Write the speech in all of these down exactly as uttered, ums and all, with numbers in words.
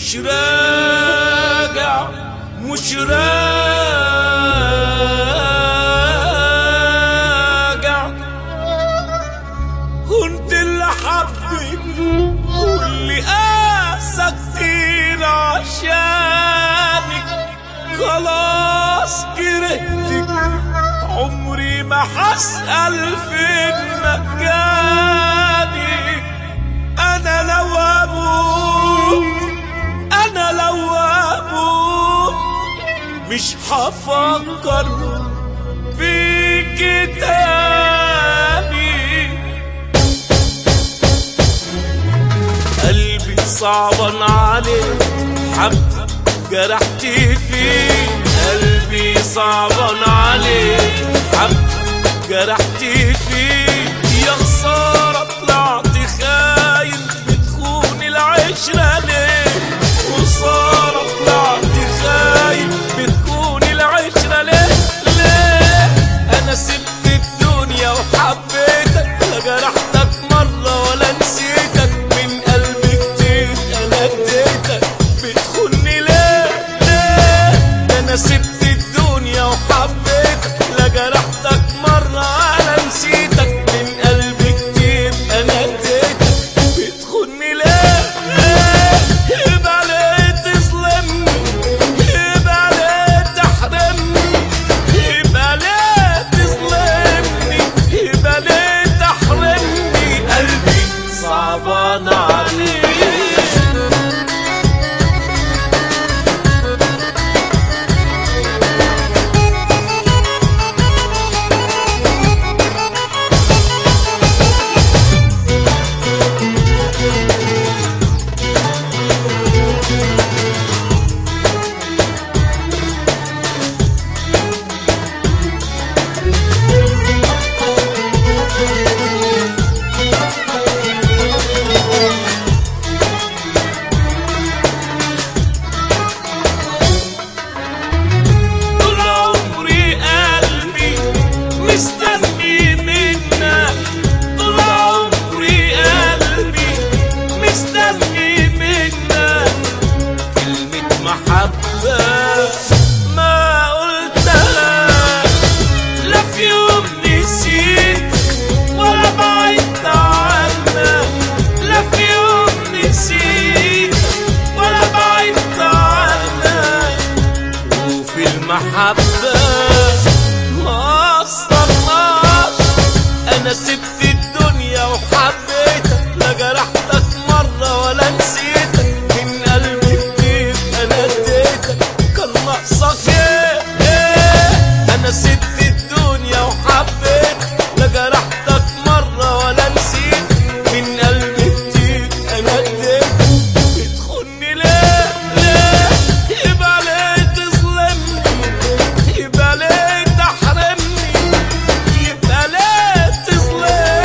مش راجع مش راجع. كنت اللي حبك واللي قاسى كتير عشانك، خلاص كرهتك عمري ما حسأل فين مكاني. أنا لو أموت أنا لو أموت مش هفكر فيك تاني. قلبي صعبان عليك حب جرحتي فيه، قلبي صعبان عليك حب جرحتي فيه. يا خسارة طلعت خاين بتخون العشرة ليه، خسارة طلعت خاين بتخون العشرة ليه ليه. أنا سبت الدنيا وحبيتك لا جرحتك مرة ولا نسيتك، من قلبي كتير أنا اديتك بتخوني ليه ليه. أنا سبت الدنيا وحبيتك لا جرحتك مرة ولا نسيتك، من قلبي كتير أنا اديتك بتخوني ليه ليه. يبقى ليه تظلمني، يبقى ليه تحرمني، يبقى ليه تظلمني، يبقى ليه تحرمني. قلبي صعبان عليك. ما قلتها لا في يوم نسيت ولا بعدت عنك، لا في يوم نسيت ولا بعدت عنك. وفي المحبة ما قصرناش، أنا سبت الدنيا وحبيتك لا جرحتك مرة ولا نسيتك، من قلبي كتير أنا اديتك كان ناقصك ايه ايه. أنا سبت الدنيا وحبيتك لا جرحتك مرة ولا نسيتك، من قلبي كتير أنا اديتك بتخوني ليه ليه. يبقى ليه تظلمني، يبقى ليه تحرمني، يبقى ليه تظلمني.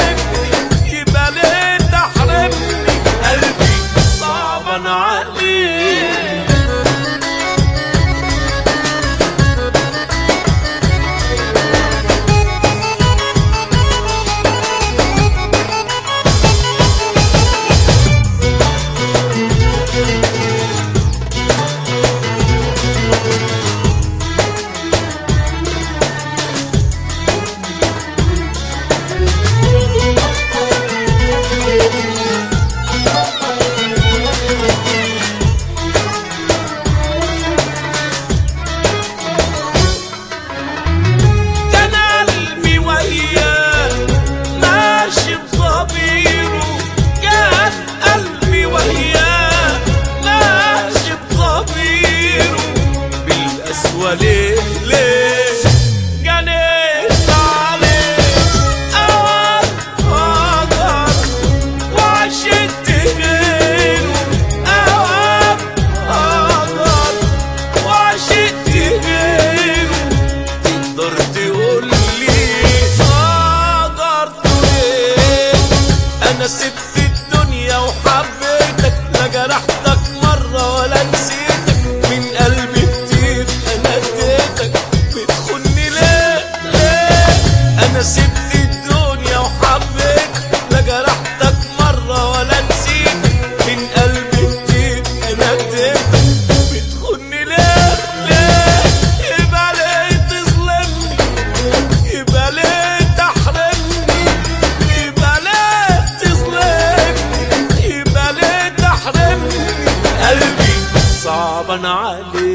تبقى بتخوني ليه ليه؟ يبقى ليه تظلمني؟ يبقى ليه تحرمني؟ يبقى ليه تظلمني؟ يبقى ليه تحرمني؟ قلبي صعبان عليك.